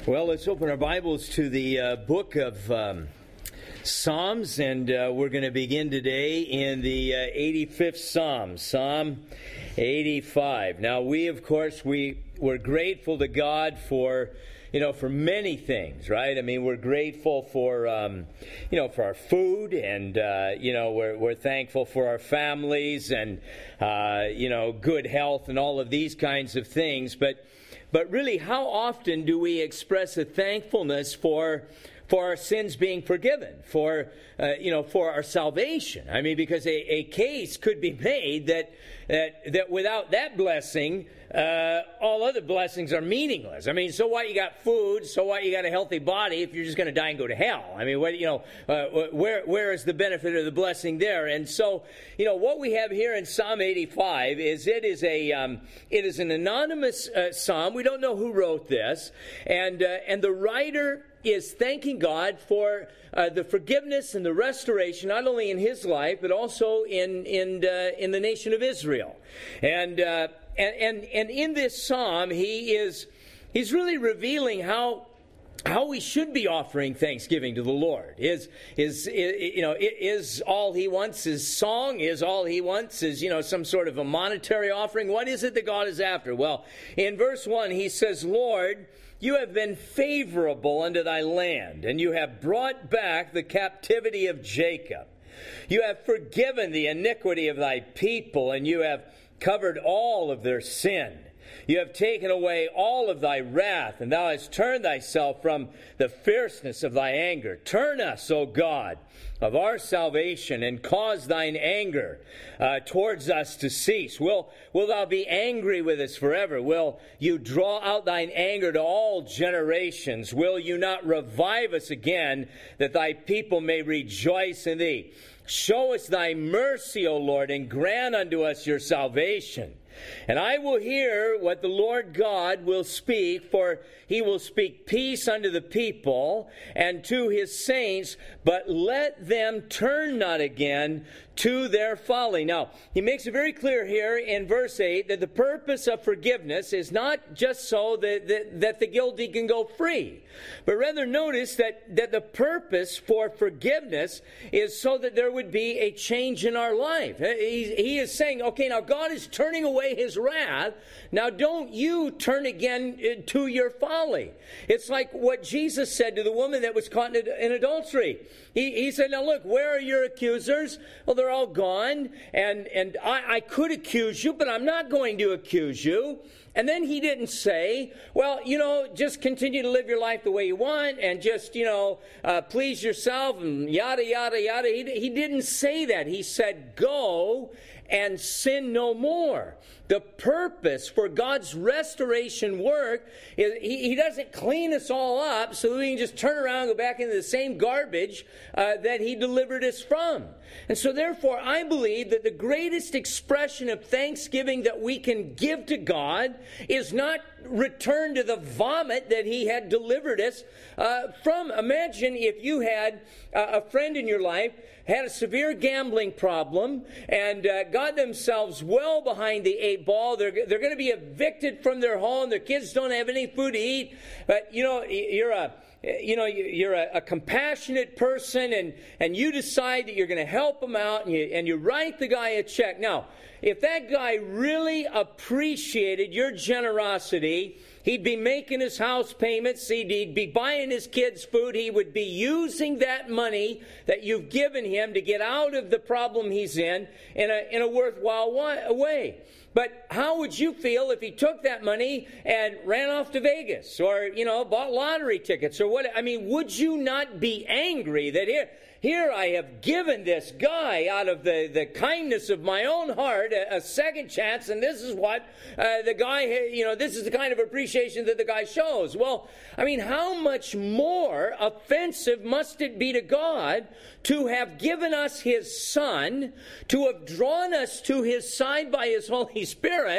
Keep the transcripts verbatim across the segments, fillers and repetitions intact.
Well, let's open our Bibles to the uh, book of um, Psalms, and uh, we're going to begin today in the uh, eighty-fifth Psalm, Psalm eighty-five. Now, we, of course, we, we're grateful to God for, you know, for many things, right? I mean, we're grateful for, um, you know, for our food, and, uh, you know, we're, we're thankful for our families and, uh, you know, good health and all of these kinds of things, but But really, how often do we express a thankfulness for for our sins being forgiven, for uh, you know, for our salvation? I mean, because a, a case could be made that that that without that blessing, uh, all other blessings are meaningless. I mean, so what? You got food, so what? You got a healthy body. If you're just going to die and go to hell, I mean, what, you know, uh, where where is the benefit of the blessing there? And so, you know, what we have here in Psalm eighty-five is it is a um, it is an anonymous uh, psalm. We don't know who wrote this, and uh, and the writer is thanking God for uh, the forgiveness and the restoration, not only in his life, but also in in uh, in the nation of Israel. And, uh, and and and in this psalm, he is he's really revealing how how we should be offering thanksgiving to the Lord. Is is you know is all he wants is song? Is all he wants is, you know, some sort of a monetary offering? What is it that God is after? Well, in verse one, he says, "Lord, you have been favorable unto thy land, and you have brought back the captivity of Jacob. You have forgiven the iniquity of thy people, and you have covered all of their sin. You have taken away all of thy wrath, and thou hast turned thyself from the fierceness of thy anger. Turn us, O God, of our salvation, and cause thine anger uh, towards us to cease. Will, will thou be angry with us forever? Will you draw out thine anger to all generations? Will you not revive us again, that thy people may rejoice in thee? Show us thy mercy, O Lord, and grant unto us your salvation. And I will hear what the Lord God will speak, for he will speak peace unto the people and to his saints, but let them turn not again to their folly." Now, he makes it very clear here in verse eight that the purpose of forgiveness is not just so that, that, that the guilty can go free, but rather notice that, that the purpose for forgiveness is so that there would be a change in our life. He, he is saying, okay, now God is turning away his wrath. Now don't you turn again to your folly. It's like what Jesus said to the woman that was caught in adultery. He, he said, now look, where are your accusers? Well, they're all gone, and, and I, I could accuse you, but I'm not going to accuse you. And then he didn't say, well, you know, just continue to live your life the way you want and just, you know, uh, please yourself and yada, yada, yada. He, he didn't say that. He said, go and sin no more. The purpose for God's restoration work is he, he doesn't clean us all up so that we can just turn around and go back into the same garbage uh, that he delivered us from. And so therefore, I believe that the greatest expression of thanksgiving that we can give to God is not return to the vomit that he had delivered us uh, from. Imagine if you had uh, a friend in your life had a severe gambling problem and uh, got themselves well behind the eight ball. They're, they're going to be evicted from their home. Their kids don't have any food to eat. But, you know, you're a... You know, you're a, a compassionate person, and, and you decide that you're going to help him out, and you, and you write the guy a check. Now, if that guy really appreciated your generosity, he'd be making his house payments, he'd, he'd be buying his kids food, he would be using that money that you've given him to get out of the problem he's in in a, in a worthwhile way. But how would you feel if he took that money and ran off to Vegas or, you know, bought lottery tickets or what? I mean, would you not be angry that here, here I have given this guy out of the, the kindness of my own heart a, a second chance, and this is what uh, the guy, you know, this is the kind of appreciation that the guy shows. Well, I mean, how much more offensive must it be to God to have given us his Son, to have drawn us to his side by his Holy Spirit,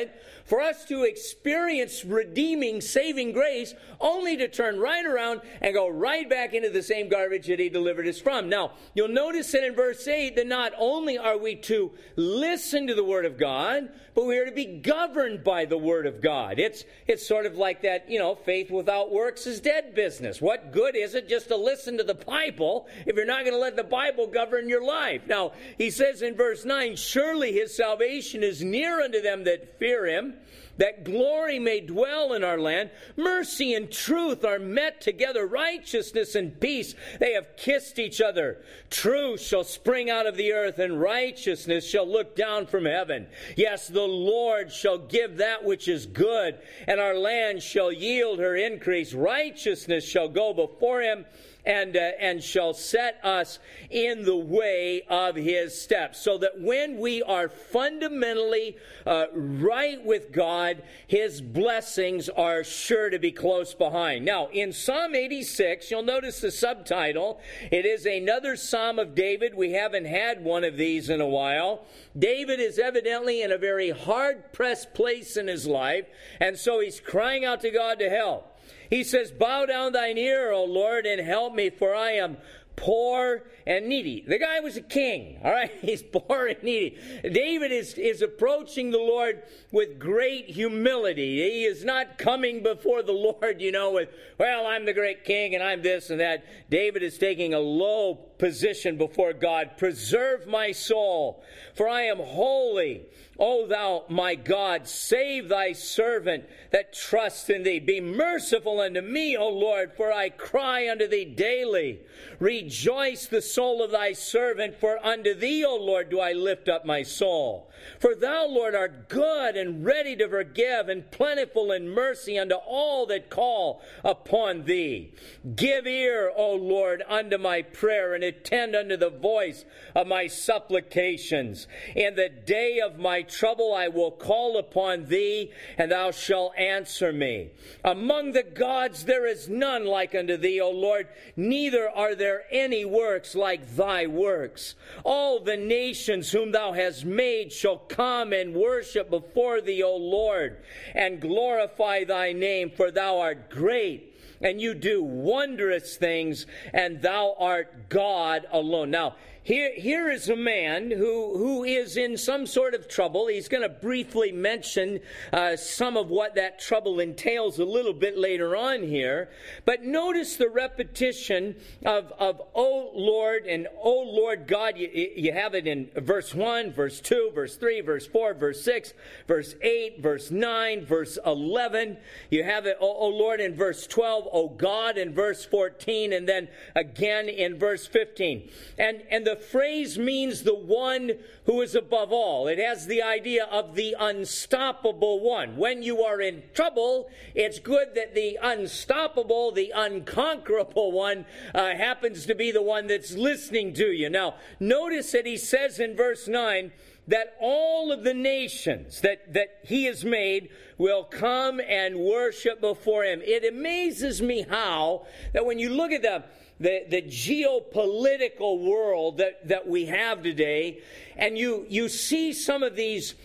for us to experience redeeming, saving grace, only to turn right around and go right back into the same garbage that he delivered us from. Now, you'll notice that in verse eight that not only are we to listen to the Word of God, but we are to be governed by the Word of God. It's it's sort of like that, you know, faith without works is dead business. What good is it just to listen to the Bible if you're not going to let the Bible govern your life? Now, he says in verse nine, surely his salvation is near unto them that fear him, that glory may dwell in our land. Mercy and truth are met together. Righteousness and peace, they have kissed each other. Truth shall spring out of the earth, and righteousness shall look down from heaven. Yes, the Lord shall give that which is good, and our land shall yield her increase. Righteousness shall go before him, and uh, and shall set us in the way of his steps. So that when we are fundamentally uh, right with God, his blessings are sure to be close behind. Now, in Psalm eighty-six, you'll notice the subtitle. It is another Psalm of David. We haven't had one of these in a while. David is evidently in a very hard-pressed place in his life, and so he's crying out to God to help. He says, bow down thine ear, O Lord, and help me, for I am poor and needy. The guy was a king, all right? He's poor and needy. David is, is approaching the Lord with great humility. He is not coming before the Lord, you know, with, well, I'm the great king and I'm this and that. David is taking a low position before God. Preserve my soul, for I am holy. O thou, my God, save thy servant that trusts in thee. Be merciful unto me, O Lord, for I cry unto thee daily. Rejoice the soul of thy servant, for unto thee, O Lord, do I lift up my soul. For thou, Lord, art good and ready to forgive, and plentiful in mercy unto all that call upon thee. Give ear, O Lord, unto my prayer, and attend unto the voice of my supplications. In the day of my trouble I will call upon thee, and thou shalt answer me. Among the gods there is none like unto thee, O Lord, neither are there any works like thy works. All the nations whom thou hast made shall come and worship before thee, O Lord, and glorify thy name, for thou art great, and you do wondrous things, and thou art God alone. Now, Here, here is a man who, who is in some sort of trouble. He's going to briefly mention uh, some of what that trouble entails a little bit later on here. But notice the repetition of, of O Lord and O Lord God. You, you have it in verse one, verse two, verse three, verse four, verse six, verse eight, verse nine, verse eleven. You have it, O, o Lord, in verse twelve, O God, in verse fourteen, and then again in verse fifteen. And, and the The phrase means the one who is above all. It has the idea of the unstoppable one. When you are in trouble, it's good that the unstoppable, the unconquerable one uh, happens to be the one that's listening to you. Now, notice that he says in verse nine that all of the nations that, that he has made will come and worship before him. It amazes me how that when you look at the The, the geopolitical world that, that we have today, and you, you see some of these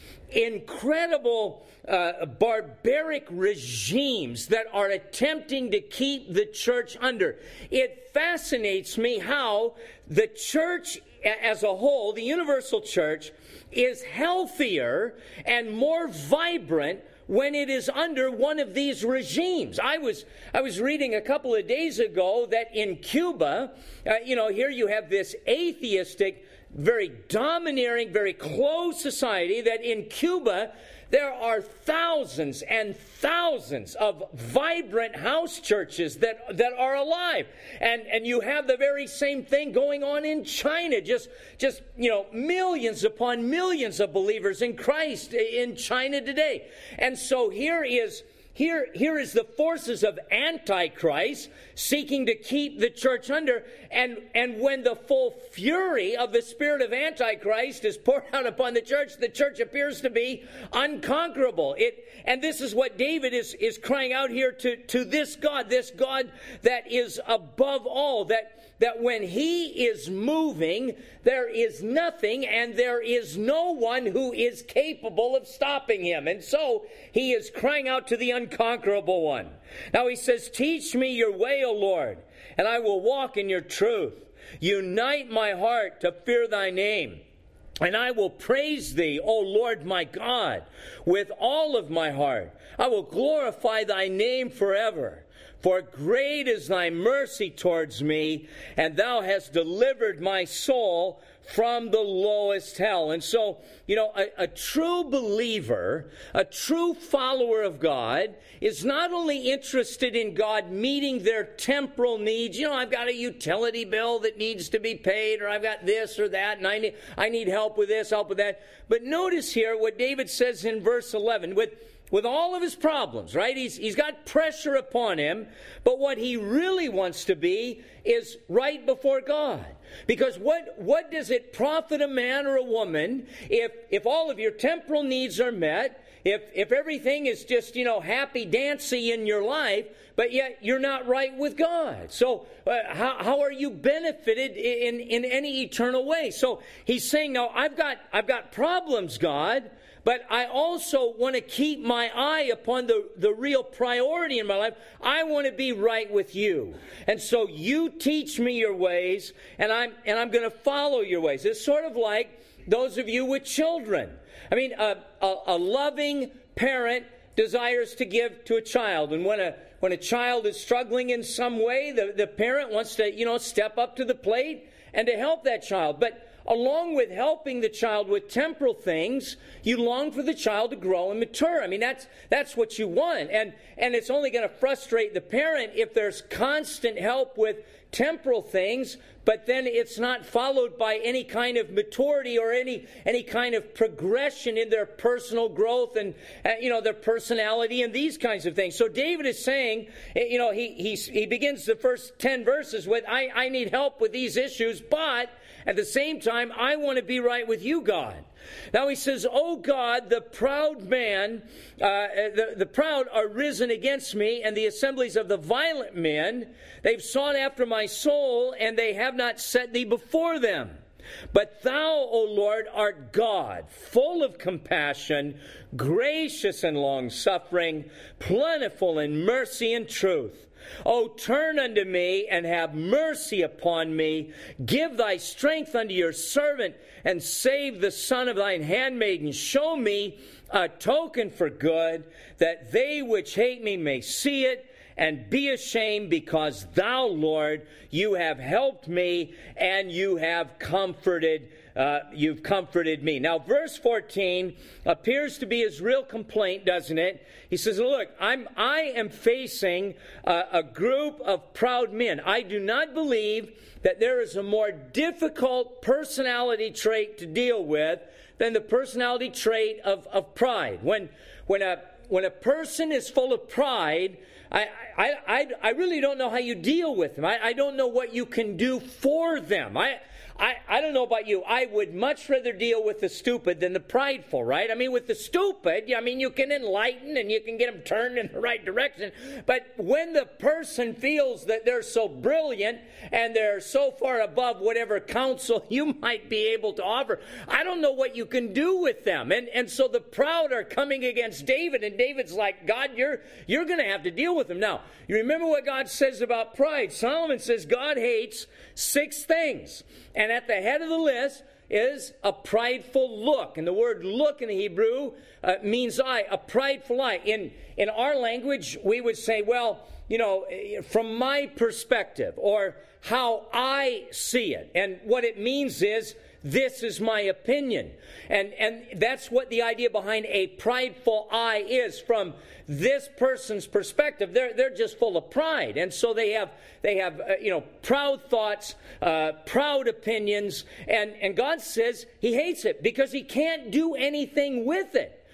incredible uh, barbaric regimes that are attempting to keep the church under. It fascinates me how the church as a whole, the universal church, is healthier and more vibrant when it is under one of these regimes. I was I was reading a couple of days ago that in Cuba, uh, you know, here you have this atheistic, very domineering, very closed society, that in Cuba there are thousands and thousands of vibrant house churches that, that are alive. And, and you have the very same thing going on in China. Just, just, you know, millions upon millions of believers in Christ in China today. And so here is here, here is the forces of Antichrist seeking to keep the church under. And, and when the full fury of the spirit of Antichrist is poured out upon the church, the church appears to be unconquerable. It, and this is what David is, is crying out here to, to this God, this God that is above all, that that when he is moving, there is nothing and there is no one who is capable of stopping him. And so he is crying out to the unconquerable one. Now he says, teach me your way, O Lord, and I will walk in your truth. Unite my heart to fear thy name. And I will praise thee, O Lord my God, with all of my heart. I will glorify thy name forever. For great is thy mercy towards me, and thou hast delivered my soul from the lowest hell. And so, you know, a, a true believer, a true follower of God, is not only interested in God meeting their temporal needs. You know, I've got a utility bill that needs to be paid, or I've got this or that, and I need, I need help with this, help with that. But notice here what David says in verse eleven, with With all of his problems, right? He's, he's got pressure upon him, but what he really wants to be is right before God. Because what, what does it profit a man or a woman if, if all of your temporal needs are met, if, if everything is just, you know, happy-dancy in your life, but yet you're not right with God? So uh, how, how are you benefited in, in any eternal way? So he's saying, now, I've got, I've got problems, God, but I also want to keep my eye upon the, the real priority in my life. I want to be right with you. And so you teach me your ways, and I'm and I'm going to follow your ways. It's sort of like those of you with children. I mean, a, a, a loving parent desires to give to a child. And when a when a child is struggling in some way, the, the parent wants to, you know, step up to the plate and to help that child. But along with helping the child with temporal things, you long for the child to grow and mature. I mean, that's that's what you want. And, and it's only going to frustrate the parent if there's constant help with temporal things, but then it's not followed by any kind of maturity or any any kind of progression in their personal growth and, uh, you know, their personality and these kinds of things. So David is saying, you know, he he's, he begins the first ten verses with, I, I need help with these issues, but at the same time, I want to be right with you, God. Now he says, O God, the proud man, uh, the, the proud are risen against me, and the assemblies of the violent men, they've sought after my soul, and they have not set thee before them. But thou, O Lord, art God, full of compassion, gracious and long-suffering, plentiful in mercy and truth. O turn unto me, and have mercy upon me. Give thy strength unto your servant, and save the son of thine handmaiden. Show me a token for good, that they which hate me may see it, and be ashamed, because thou, Lord, you have helped me, and you have comforted Uh, you've comforted me. Now, verse fourteen appears to be his real complaint, doesn't it? He says, look, I'm, I am facing a, a group of proud men. I do not believe that there is a more difficult personality trait to deal with than the personality trait of, of pride. When, when, a, when a person is full of pride, I, I, I, I really don't know how you deal with them. I, I don't know what you can do for them. I I, I don't know about you. I would much rather deal with the stupid than the prideful, right? I mean, with the stupid, I mean, you can enlighten and you can get them turned in the right direction. But when the person feels that they're so brilliant and they're so far above whatever counsel you might be able to offer, I don't know what you can do with them. And and so the proud are coming against David, and David's like, God, you're you're going to have to deal with them. Now, you remember what God says about pride. Solomon says God hates six things. And at the head of the list is a prideful look. And the word look in the Hebrew uh, means eye, a prideful eye. In, in our language, we would say, well, you know, from my perspective, or how I see it. And what it means is, this is my opinion. And and that's what the idea behind a prideful eye is. From this person's perspective, they're they're just full of pride. And so they have they have uh, you know, proud thoughts, uh, proud opinions, and and God says he hates it because he can't do anything with it.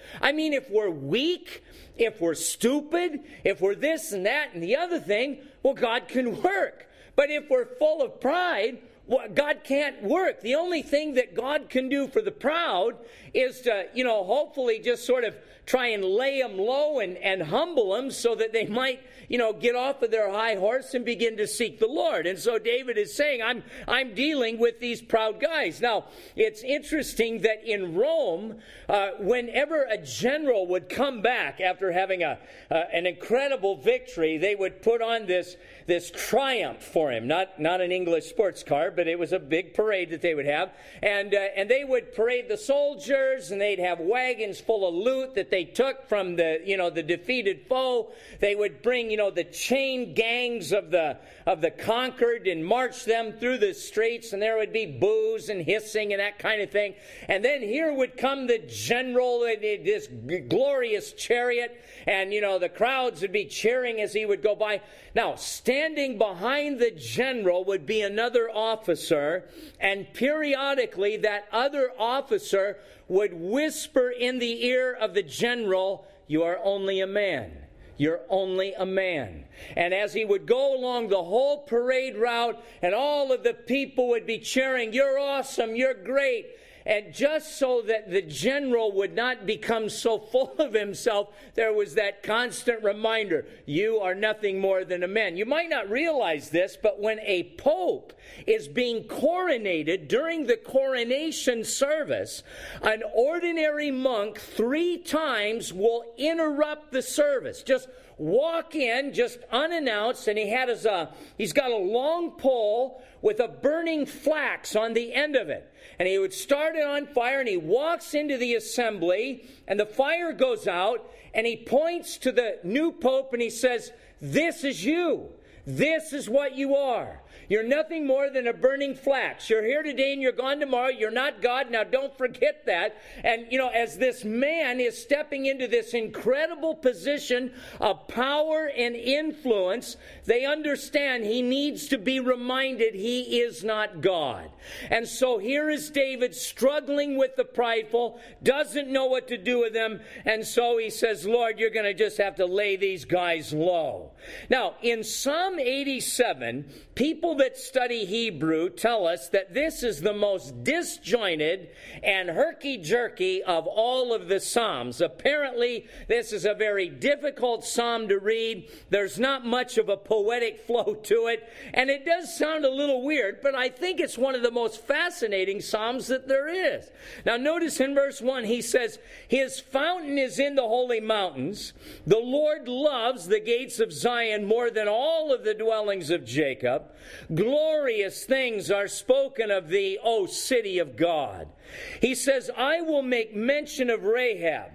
I mean, if we're weak, if we're stupid, if we're this and that and the other thing, well, God can work. But if we're full of pride, well, God can't work. The only thing that God can do for the proud is to, you know, hopefully just sort of try and lay them low and, and humble them so that they might, you know, get off of their high horse and begin to seek the Lord. And so David is saying, I'm, I'm dealing with these proud guys. Now, it's interesting that in Rome, uh, whenever a general would come back after having a, uh, an incredible victory, they would put on this, this triumph for him. Not, not an English sports car, but it was a big parade that they would have. And, uh, and they would parade the soldiers, and they'd have wagons full of loot that they took from the, you know, the defeated foe. They would bring, you know, the chain gangs of the of the conquered and march them through the streets, and there would be boos and hissing and that kind of thing. And then here would come the general, this glorious chariot, and, you know, the crowds would be cheering as he would go by. Now, standing behind the general would be another officer, and periodically that other officer would whisper in the ear of the general, "You are only a man. You're only a man." And as he would go along the whole parade route, and all of the people would be cheering, "You're awesome, you're great." And just so that the general would not become so full of himself, there was that constant reminder, you are nothing more than a man. You might not realize this, but when a pope is being coronated during the coronation service, an ordinary monk three times will interrupt the service. Just walk in, just unannounced, and he had his, uh, he's got a long pole with a burning flax on the end of it. And he would start it on fire, and he walks into the assembly, and the fire goes out, and he points to the new pope, and he says, "This is you. This is what you are. You're nothing more than a burning flax. You're here today and you're gone tomorrow. You're not God. Now don't forget that." And, you know, as this man is stepping into this incredible position of power and influence, they understand he needs to be reminded he is not God. And so here is David struggling with the prideful, doesn't know what to do with them. And so he says, "Lord, you're going to just have to lay these guys low." Now, in Psalm eighty-seven, people that study Hebrew tell us that this is the most disjointed and herky-jerky of all of the Psalms. Apparently, this is a very difficult psalm to read. There's not much of a poetic flow to it, and it does sound a little weird, but I think it's one of the most fascinating psalms that there is. Now, notice in verse one, he says, "His fountain is in the holy mountains. The Lord loves the gates of Zion more than all of the dwellings of Jacob. Glorious things are spoken of thee, O city of God." He says, "I will make mention of Rahab,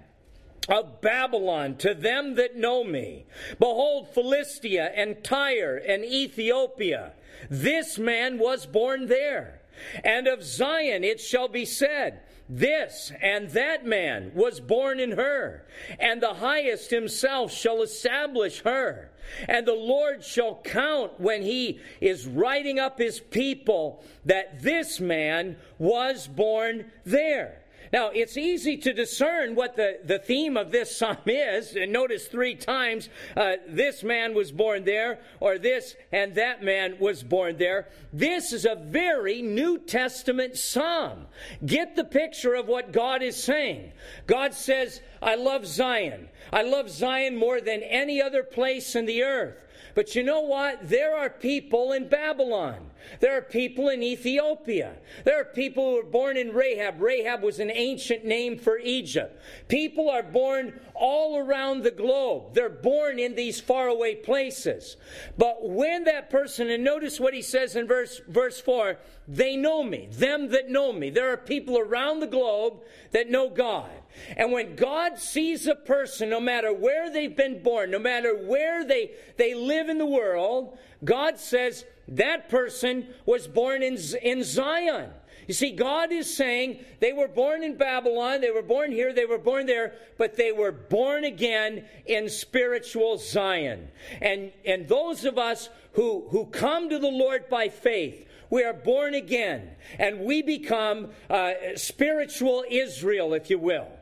of Babylon, to them that know me. Behold, Philistia and Tyre and Ethiopia. This man was born there. And of Zion it shall be said, this and that man was born in her. And the highest himself shall establish her. And the Lord shall count when he is writing up his people that this man was born there." Now, it's easy to discern what the, the theme of this psalm is. And notice three times, uh, this man was born there, or this and that man was born there. This is a very New Testament psalm. Get the picture of what God is saying. God says, "I love Zion. I love Zion more than any other place in the earth." But you know what? There are people in Babylon. There are people in Ethiopia. There are people who were born in Rahab. Rahab was an ancient name for Egypt. People are born all around the globe. They're born in these faraway places. But when that person, and notice what he says in verse, verse four, "They know me, them that know me." There are people around the globe that know God. And when God sees a person, no matter where they've been born, no matter where they, they live in the world, God says, that person was born in, in Zion. You see, God is saying they were born in Babylon, they were born here, they were born there, but they were born again in spiritual Zion. And, and those of us who, who come to the Lord by faith, we are born again, and we become uh, spiritual Israel, if you will.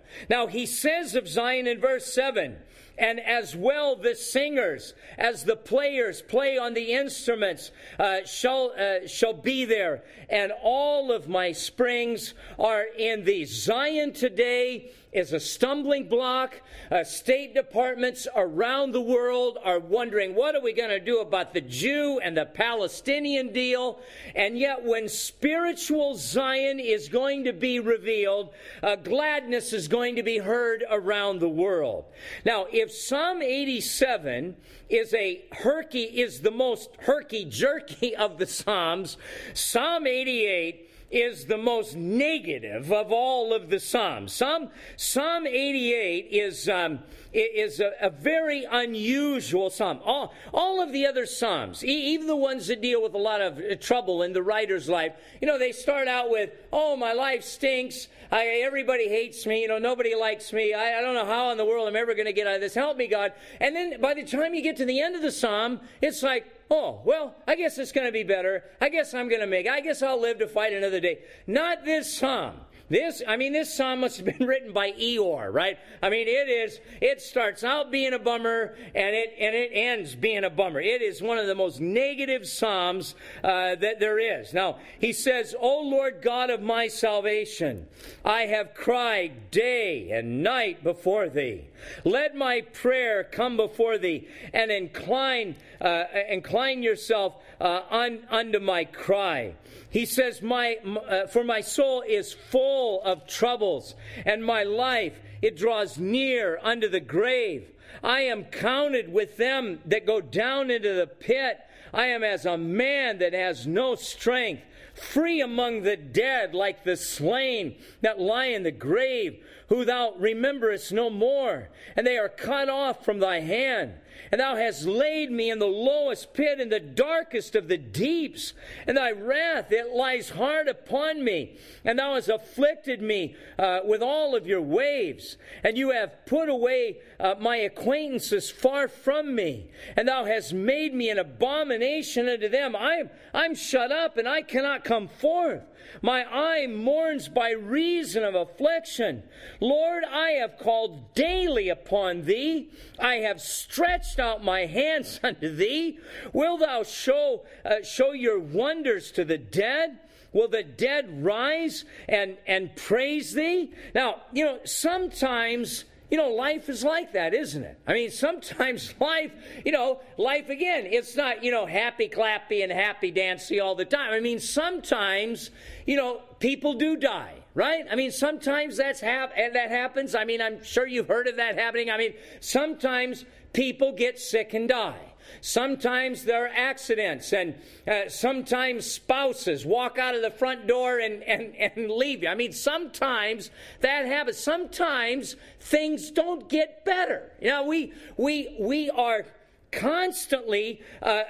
Now he says of Zion in verse seven, and as well the singers, as the players play on the instruments, uh, shall uh, shall be there. And all of my springs are in thee. Zion today is a stumbling block. Uh, state departments around the world are wondering, what are we going to do about the Jew and the Palestinian deal? And yet when spiritual Zion is going to be revealed, uh, gladness is going to be heard around the world. Now, if Psalm eighty-seven is a herky, is the most herky-jerky of the Psalms, Psalm eighty-eight is the most negative of all of the Psalms. Psalm, Psalm eighty-eight is um, is a, a very unusual Psalm. All, all of the other Psalms, e- even the ones that deal with a lot of trouble in the writer's life, you know, they start out with, oh, my life stinks. I, everybody hates me. You know, nobody likes me. I, I don't know how in the world I'm ever going to get out of this. Help me, God. And then by the time you get to the end of the Psalm, it's like, oh, well, I guess it's going to be better. I guess I'm going to make it. I guess I'll live to fight another day. Not this Psalm. This, I mean, this Psalm must have been written by Eeyore, right? I mean, it is, it starts out being a bummer, and it and it ends being a bummer. It is one of the most negative Psalms uh, that there is. Now, he says, O Lord God of my salvation, I have cried day and night before thee. Let my prayer come before thee, and incline uh, incline yourself uh, un, unto my cry. He says, "My uh, for my soul is full of troubles, and my life it draws near unto the grave. I am counted with them that go down into the pit. I am as a man that has no strength, free among the dead, like the slain that lie in the grave, who thou rememberest no more, and they are cut off from thy hand. And thou hast laid me in the lowest pit, in the darkest of the deeps. And thy wrath, it lies hard upon me. And thou hast afflicted me uh, with all of your waves. And you have put away uh, my acquaintances far from me. And thou hast made me an abomination unto them. I am, I'm shut up, and I cannot come forth. My eye mourns by reason of affliction. Lord, I have called daily upon thee. I have stretched out my hands unto thee. Will thou show uh, show your wonders to the dead? Will the dead rise and, and praise thee? Now, you know, sometimes, you know, life is like that, isn't it? I mean, sometimes life, you know, life again, it's not, you know, happy clappy and happy dancy all the time. I mean, sometimes, you know, people do die, right? I mean, sometimes that's hap- that happens. I mean, I'm sure you've heard of that happening. I mean, sometimes people get sick and die. Sometimes there are accidents, and uh, sometimes spouses walk out of the front door and, and, and leave you. I mean, sometimes that happens. Sometimes things don't get better. You know, we we we are constantly uh,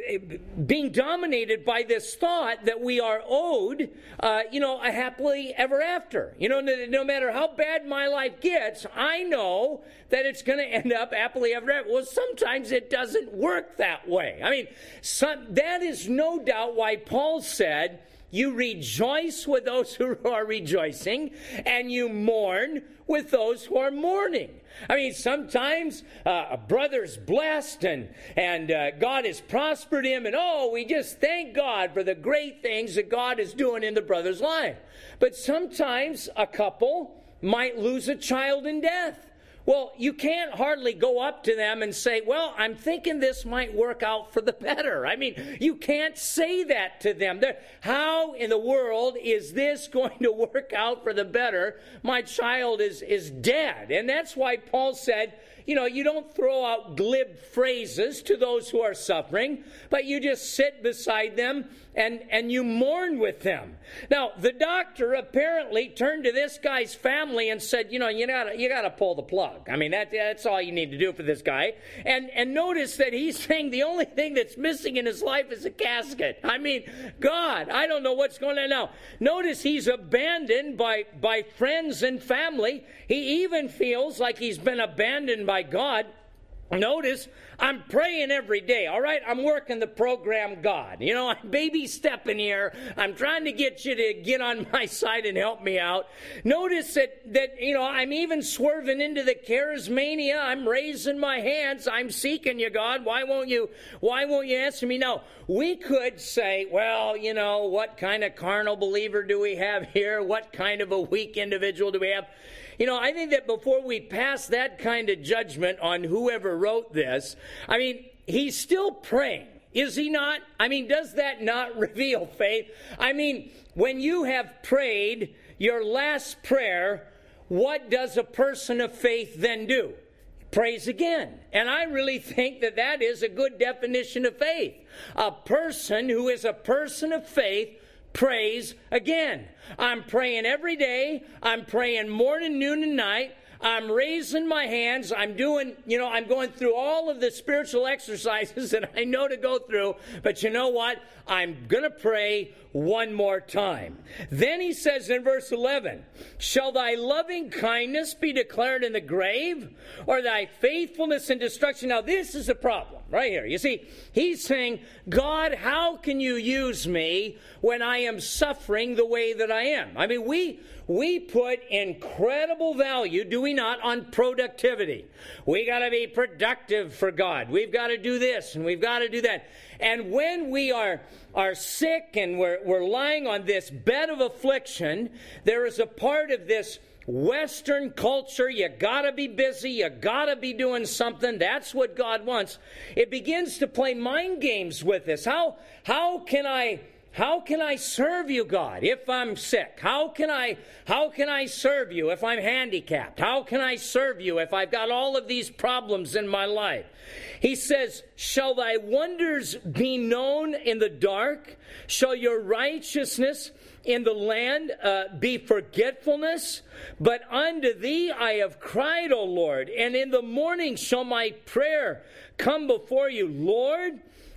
being dominated by this thought that we are owed, uh, you know, a happily ever after. You know, no, no matter how bad my life gets, I know that it's going to end up happily ever after. Well, sometimes it doesn't work that way. I mean, some, that is no doubt why Paul said, you rejoice with those who are rejoicing, and you mourn with those who are mourning. I mean, sometimes uh, a brother's blessed, and, and uh, God has prospered him, and oh, we just thank God for the great things that God is doing in the brother's life. But sometimes a couple might lose a child in death. Well, you can't hardly go up to them and say, well, I'm thinking this might work out for the better. I mean, you can't say that to them. They're, how in the world is this going to work out for the better? My child is, is dead. And that's why Paul said, you know, you don't throw out glib phrases to those who are suffering, but you just sit beside them and, and you mourn with them. Now, the doctor apparently turned to this guy's family and said, you know, you gotta, you gotta pull the plug. I mean, that, that's all you need to do for this guy. And, and notice that he's saying the only thing that's missing in his life is a casket. I mean, God, I don't know what's going on now. Notice he's abandoned by, by friends and family. He even feels like he's been abandoned by God. Notice, I'm praying every day, all right? I'm working the program God. You know, I'm baby stepping here. I'm trying to get you to get on my side and help me out. Notice that, that you know, I'm even swerving into the charismania. I'm raising my hands. I'm seeking you, God. Why won't you, why won't you answer me? Now, we could say, well, you know, what kind of carnal believer do we have here? What kind of a weak individual do we have? You know, I think that before we pass that kind of judgment on whoever wrote this, I mean, he's still praying, is he not? I mean, does that not reveal faith? I mean, when you have prayed your last prayer, what does a person of faith then do? Prays again. And I really think that that is a good definition of faith. A person who is a person of faith prays again. I'm praying every day. I'm praying morning, noon, and night. I'm raising my hands. I'm doing, you know, I'm going through all of the spiritual exercises that I know to go through. But you know what? I'm going to pray one more time. Then he says in verse eleven, shall thy loving kindness be declared in the grave, or thy faithfulness in destruction? Now this is the problem right here. You see, he's saying, God, how can you use me when I am suffering the way that I am? I mean, we we put incredible value, do we not, on productivity. We got to be productive for God. We've got to do this and we've got to do that. And when we are are sick and we're, we're lying on this bed of affliction, there is a part of this Western culture, you gotta be busy, you gotta be doing something. That's what God wants. It begins to play mind games with us. How, how can I... How can I serve you, God, if I'm sick? How can I, how can I serve you if I'm handicapped? How can I serve you if I've got all of these problems in my life? He says, shall thy wonders be known in the dark? Shall your righteousness in the land uh, be forgetfulness? But unto thee I have cried, O Lord, and in the morning shall my prayer come before you. Lord,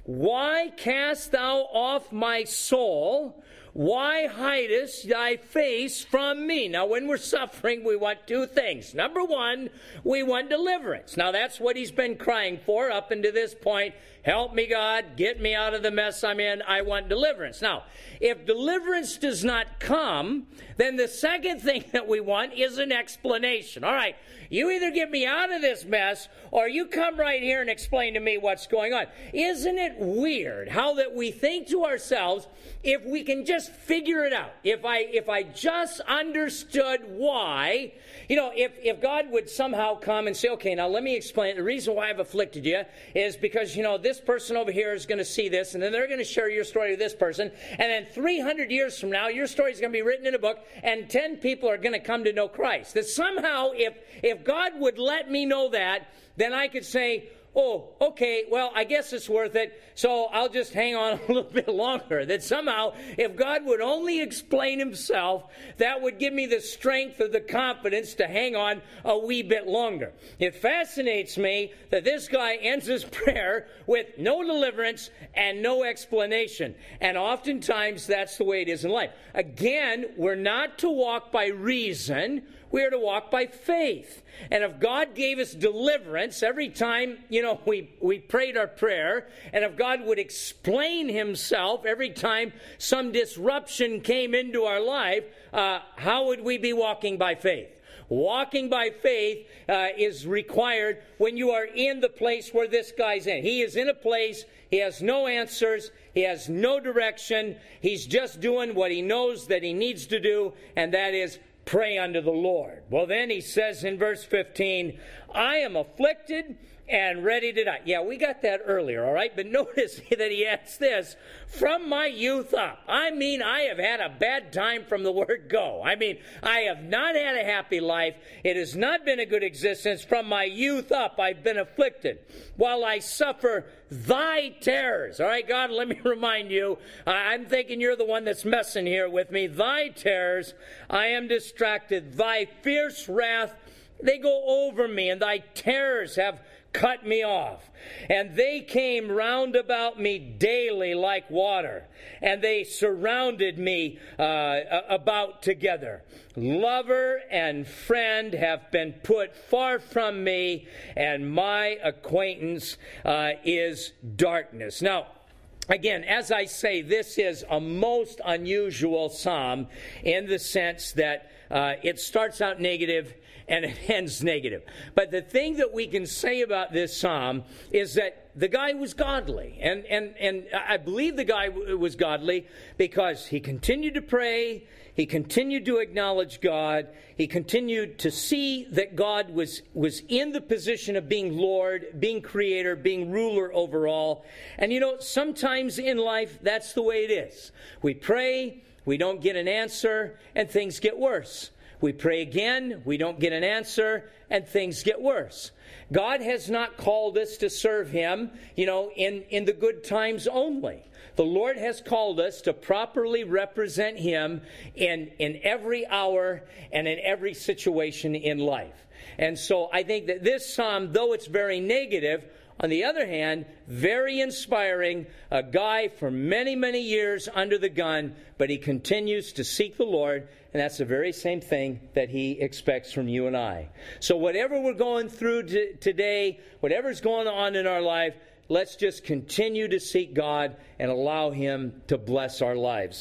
why cast thou off my soul? Why hidest thy face from me? Now, when we're suffering, we want two things. Number one, we want deliverance. Now, that's what he's been crying for up until this point. Help me, God. Get me out of the mess I'm in. I want deliverance. Now, if deliverance does not come, then the second thing that we want is an explanation. All right, you either get me out of this mess or you come right here and explain to me what's going on. Isn't it weird how that we think to ourselves, if we can just figure it out, if I if I just understood why, you know, if, if God would somehow come and say, okay, now let me explain it. The reason why I've afflicted you is because, you know, this person over here is going to see this, and then they're going to share your story with this person, and then three hundred years from now, your story is going to be written in a book, and ten people are going to come to know Christ. That somehow, if if God would let me know that, then I could say, oh, okay, well, I guess it's worth it, so I'll just hang on a little bit longer. That somehow, if God would only explain himself, that would give me the strength or the confidence to hang on a wee bit longer. It fascinates me that this guy ends his prayer with no deliverance and no explanation. And oftentimes, that's the way it is in life. Again, we're not to walk by reason. We are to walk by faith. And if God gave us deliverance every time, you know, we, we prayed our prayer, and if God would explain himself every time some disruption came into our life, uh, how would we be walking by faith? Walking by faith uh, is required when you are in the place where this guy's in. He is in a place, he has no answers, he has no direction, he's just doing what he knows that he needs to do, and that is pray unto the Lord. Well, then he says in verse fifteen, I am afflicted and ready to die. Yeah, we got that earlier, all right? But notice that he adds this, from my youth up. I mean, I have had a bad time from the word go. I mean, I have not had a happy life. It has not been a good existence. From my youth up, I've been afflicted, while I suffer thy terrors. All right, God, let me remind you, I'm thinking you're the one that's messing here with me. Thy terrors, I am distracted. Thy fierce wrath, they go over me, and thy terrors have cut me off. And they came round about me daily like water, and they surrounded me uh, about together. Lover and friend have been put far from me, and my acquaintance uh, is darkness. Now, again, as I say, this is a most unusual psalm in the sense that uh, it starts out negative and it ends negative. But the thing that we can say about this psalm is that the guy was godly. And, and, and I believe the guy was godly because he continued to pray. He continued to acknowledge God. He continued to see that God was, was in the position of being Lord, being creator, being ruler over all. And you know, sometimes in life, that's the way it is. We pray, we don't get an answer, and things get worse. We pray again, we don't get an answer, and things get worse. God has not called us to serve Him, you know, in, in the good times only. The Lord has called us to properly represent Him in, in every hour and in every situation in life. And so I think that this psalm, though it's very negative, on the other hand, very inspiring, a guy for many, many years under the gun, but he continues to seek the Lord, and that's the very same thing that He expects from you and I. So whatever we're going through t- today, whatever's going on in our life, let's just continue to seek God and allow Him to bless our lives.